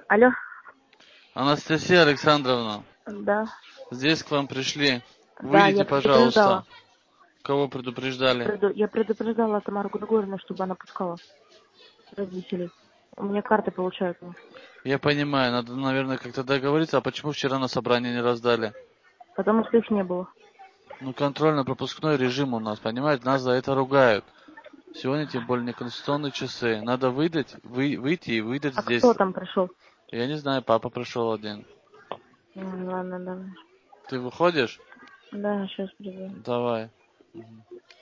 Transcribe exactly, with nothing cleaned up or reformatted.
Алло. Анастасия Александровна, Да. здесь к вам пришли. Да, я Выйдите, предупреждала. пожалуйста. Кого предупреждали? Преду- Я предупреждала Тамару Григорьевну, чтобы она пускала родителей. У меня карты получаются. Я понимаю, надо, наверное, как-то договориться. А почему вчера на собрании не раздали? Потому что их не было. Ну, контрольно-пропускной режим у нас, понимаете? Нас за это ругают. Сегодня, тем более, не конституционные часы. Надо выдать, вы, выйти и выдать А здесь. кто там пришел? Я не знаю, папа пришел один. М, Ладно, давай. Ты выходишь? Да, сейчас приду. Давай. Мгм.